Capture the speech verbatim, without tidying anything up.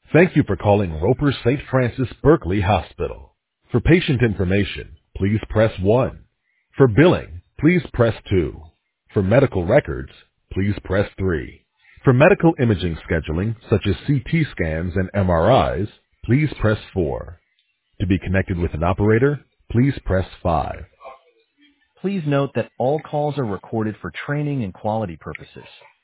Thank you for calling Roper Saint Francis Berkeley Hospital. For patient information, please press one. For billing, please press two. For medical records, please press three. For medical imaging scheduling, such as C T scans and M R Is, please press four. To be connected with an operator, please press five. Please note that all calls are recorded for training and quality purposes.